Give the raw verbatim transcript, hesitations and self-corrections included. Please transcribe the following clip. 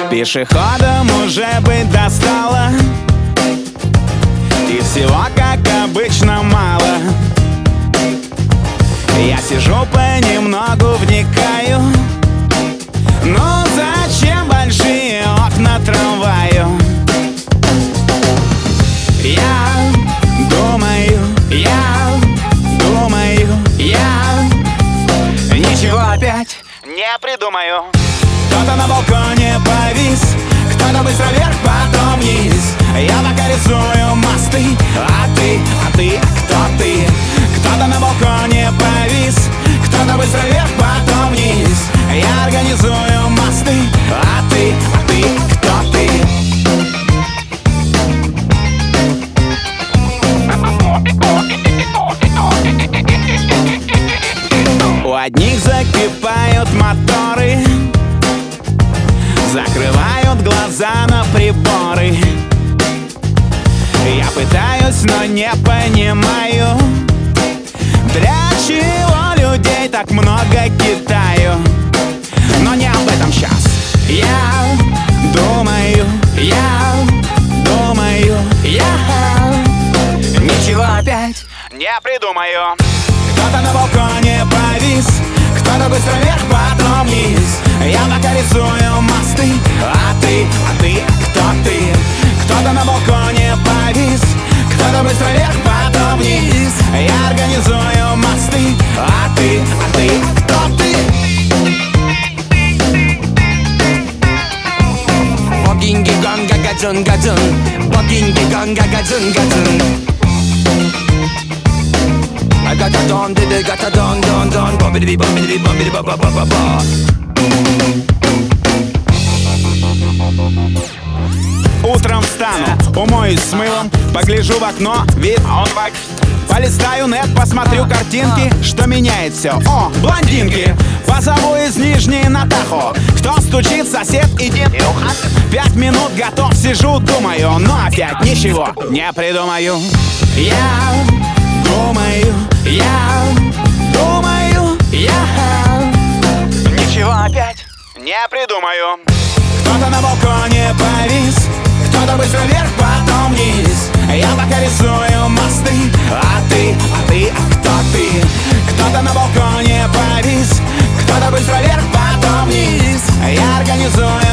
Пешеходам уже быть достало, и всего, как обычно, мало. Я сижу понемногу вникаю, ну зачем большие окна трамваю? Я думаю, я думаю, я ничего опять не придумаю. Кто-то на балконе повис, кто-то быстро вверх, потом вниз. Я пока рисую мосты, а ты, а ты, кто ты? Кто-то на балконе повис, кто-то быстро вверх, потом вниз. Я организую мосты, а ты, а ты, кто ты? У одних закипают моторы, закрывают глаза на приборы. Я пытаюсь, но не понимаю, для чего людей так много Китаю. Но не об этом сейчас. Я думаю, я думаю, я ничего опять не придумаю. Кто-то на балконе повис, кто-то быстро вверх, потом вниз. Я пока рисую мосты, а ты, а ты, кто ты? Кто-то на балконе повис, кто-то быстро вверх, потом вниз. Я организую мосты, а ты, а ты, кто ты? Богинги ганга гаджун гаджун, богинги ганга гаджун гаджун. I got a don, did I got a don, don, don, bobbidi bobbidi bobbidi ba ba ba ba ba. Утром встану, умоюсь с мылом, погляжу в окно, вид, а он бак. Полистаю нет, посмотрю картинки, что меняет все. О, блондинки! Позову из Нижней на Тахо. Кто стучит, сосед, иди. Пять минут готов, сижу, думаю, но опять ничего не придумаю. Я думаю, я думаю, я ничего опять не придумаю. Кто-то на балконе повис, кто-то быстро вверх, потом вниз. Я пока рисую мосты, а ты, а ты, а кто ты? Кто-то на балконе повис, кто-то быстро вверх, потом вниз. Я организую